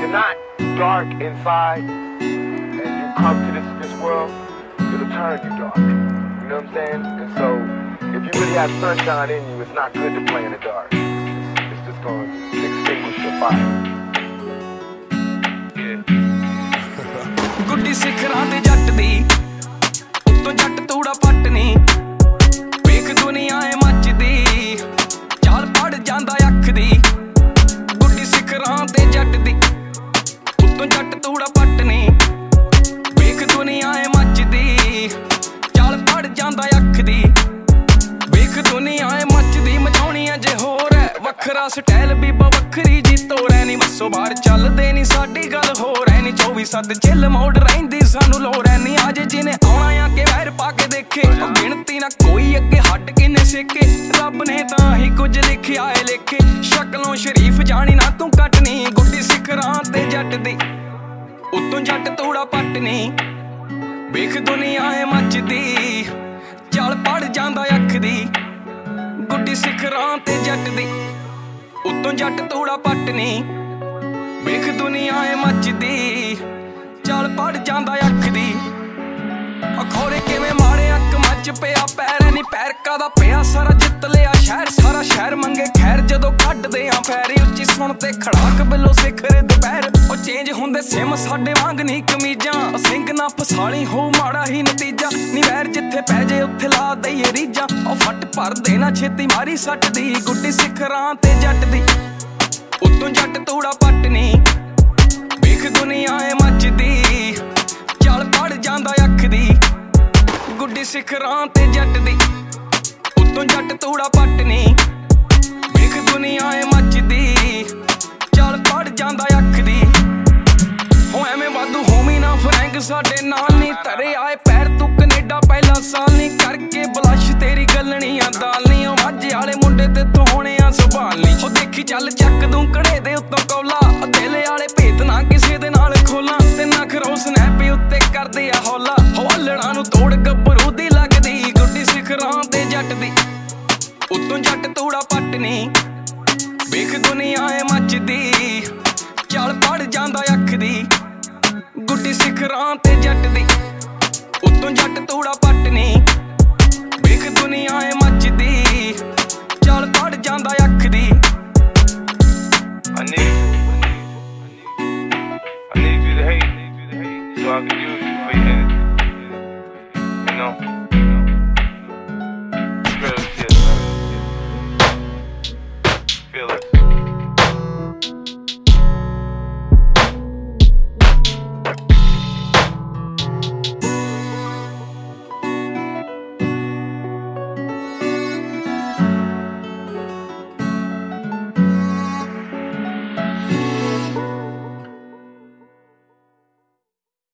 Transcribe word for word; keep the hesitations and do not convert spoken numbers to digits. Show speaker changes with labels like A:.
A: you're not dark inside and you come to this, this world, it'll turn you dark. You know what I'm saying? And so, if you really have sunshine in you, it's not good to play in the dark. It's, it's just going to extinguish your fire.
B: ਗੁੱਡੀ ਸਿਖਰਾਂ ਤੇ ਜੱਟ ਦੀ ਉੱਤੋਂ ਜੱਟ ਤੂੜਾ ਪੱਟ ਨੀ ਵੇਖ ਦੁਨੀਆ ਏ ਮੱਚਦੀ ਚਾਲ ਪੜ ਜਾਂਦਾ ਅੱਖ ਦੀ ਗੁੱਡੀ ਸਿਖਰਾਂ ਤੇ ਜੱਟ ਦੀ ਉੱਤੋਂ ਜੱਟ ਤੂੜਾ ਪੱਟ ਨੀ ਵੇਖ ਦੁਨੀਆ ਏ ਮੱਚਦੀ ਚਾਲ ਪੜ ਜਾਂਦਾ ਅੱਖ ਦੀ ਵੇਖ ਦੁਨੀਆ ਏ ਮੱਚਦੀ ਮਚਾਉਣੀ ਅਜੇ ਹੋਰ ਐ ਵੱਖਰਾ ਸਟਾਈਲ ਬੀਬਾ ਵੱਖਰੀ ਜੀ ਤੋਰੈ ਨੀ ਬੱਸੋਂ ਬਾਹਰ ਚੱਲਦੇ ਨੀ ਸਾਡੀ ਗੱਲ ਹੋਰ ਐ ਨੀ ਚੌਵੀ ਸੱਤ ਚਿੱਲ ਮੋੜ ਰਹਿੰਦੀ ਸਾਨੂੰ ਲੋੜ ਐ ਨੀ ਅੱਜ ਜਿਹਨੇ ਆਉਣਾ ਆ ਕੇ ਵੈਰ ਪਾ ਕੇ ਦੇਖੇ ਗਿਣਤੀ ਨਾ ਕੋਈ ਅੱਗੇ ਹੱਟ ਕਿੰਨੇ ਸੇਕੇ ਰੱਬ ਨੇ ਤਾਂ ਹੀ ਕੁਝ ਲਿਖਿਆ ਏ ਲੇਖੇ ਸ਼ਕਲੋਂ ਸ਼ਰੀਫ ਜਾਣੀ ਨਾ ਤੂੰ ਕੱਟਣੀ ਗੁੱਡੀ ਸਿਖਰਾਂ ਤੇ ਜੱਟ ਦੀ ਉੱਤੋਂ ਜੱਟ ਤੂੜਾ ਪੱਟ ਨੀ ਵੇਖ ਦੁਨੀਆ ਏ ਮੱਚਦੀ ਚੱਲ ਪੜ ਜਾਂਦਾ ਅੱਖ ਦੀ ਗੁੱਡੀ ਸਿਖਰਾਂ ਤੇ ਜੱਟ ਦੀ ਉੱਤੋਂ ਜੱਟ ਤੂੜਾ ਪੱਟ ਨੀ ਵੇਖ ਦੁਨੀਆ ਏ ਮੱਚਦੀ ਚੱਲ ਪੜ ਜਾਂਦਾ ਅੱਖ ਦੀ ਅਖੌਰੇ ਕਿਵੇਂ ਮਾੜੇ ਅੱਖ ਮੱਚ ਪਿਆ ਪੈਰ ਨੀ ਪੈਰ ਕਾਦਾ ਪਿਆ ਸਾਰਾ ਜਿੱਤ ਲਿਆ ਸ਼ਹਿਰ ਸਾਰਾ ਸ਼ਹਿਰ ਮੰਗੇ ਖੈਰ ਜਦੋਂ ਕੱਢਦੇ ਆ ਪੈਰੀ ਉੱਚੀ ਸੁਣ ਤੇ ਖੜਾਕ ਬਿੱਲੋ ਸਿਖਰ ਦੁਪਹਿਰ ਉਹ ਚੇਂਜ ਹੁੰਦੇ ਸਿਮ ਸਾਡੇ ਵਾਂਗ ਨੀ ਕਮੀਜ਼ਾਂ ਸਿੰਘ ਨਾ ਫਸਾਲੀ ਹੋ ਮਾੜਾ ਹੀ ਨਤੀਜਾ ਨੀ ਵੈਰ ਜਿੱਥੇ ਪੈ ਜੇ ਉੱਥੇ ਲਾ ਦਈਏ ਰੀਜਾਂ ਉਹ ਫੱਟ ਭਰ ਦੇਣਾ ਛੇਤੀ ਮਾਰੀ ਸੱਟ ਦੀ ਗੁੱਡੀ ਸਿਖਰਾਂ ਤੇ ਜੱਟ ਦੀ ਉੱਤੋਂ ਜੱਟ ਤੂੜਾ ਪੱਟ ਨੀ ਵੇਖ ਦੁਨੀਆ ਏ ਮੱਚਦੀ ਚੱਲ ਪੜ ਜਾਂਦਾ ਅੱਖ ਦੀ ਗੁੱਡੀ ਸਿਖਰਾਂ ਤੇ ਜੱਟ ਦੀ ਉੱਤੋਂ ਜੱਟ ਤੂੜਾ ਪੱਟ ਨੀ ਵੇਖ ਦੁਨੀਆ ਏ ਮੱਚਦੀ ਚੱਲ ਪੜ ਜਾਂਦਾ ਅੱਖ ਦੀ ਹੋ ਐਵੇਂ ਵਾਧੂ ਹੋਮੀ ਨਾ ਫਰੈਂਕ ਸਾਡੇ ਨਾਲ ਨੀ ਧਰੇ ਆਏ ਪੈਰ ਤੂੰ ਕੈਨੇਡਾ ਪਹਿਲਾ ਸਾਲ ਨੀ ਕਰਕੇ ਬਲਸ਼ ਤੇਰੀ ਗੱਲਣੀ ਆ ਦਾਲ ਨੀ ਉਹ ਮਾਝੇ ਵਾਲੇ ਮੁੰਡੇ ਤੇ ਤੂੰ ਹੋਣੇ ਆ ਸੰਭਾਲ ਨੀ ਉਹ ਦੇਖੀ ਚੱਲ ਚੱਕ ਦੂੰ ਕੜੇ ਦੇ ਉੱਤੋਂ ਕੌਲਾ ਦਿਲ ਵਾਲੇ ਭੇਤ ਨਾ ਕਿਸੇ ਦੇ ਨਾਲ ਖੋਲਾਂ ਤੇ ਨਾ ਖਰੋ ਸਨੈਪ ਉੱਤੇ ਕਰਦੇ ਆ ਹੌਲਾ ਹੌਲੜਾਂ ਨੂੰ ਤੋੜ ਗੱਭਰੂ ਦੀ ਲੱਗਦੀ ਗੁੱਡੀ ਸਿਖਰਾਂ ਤੇ ਜੱਟ ਦੀ ਉੱਤੋਂ ਜੱਟ ਤੂੜਾ ਪੱਟ ਨੀ ਵੇਖ ਦੁਨੀਆ ਏ ਮੱਚਦੀ ਚੱਲ ਪੜ ਜਾਂਦਾ ਅੱਖ ਦੀ ਗੁੱਡੀ ਸਿਖਰਾਂ ਤੇ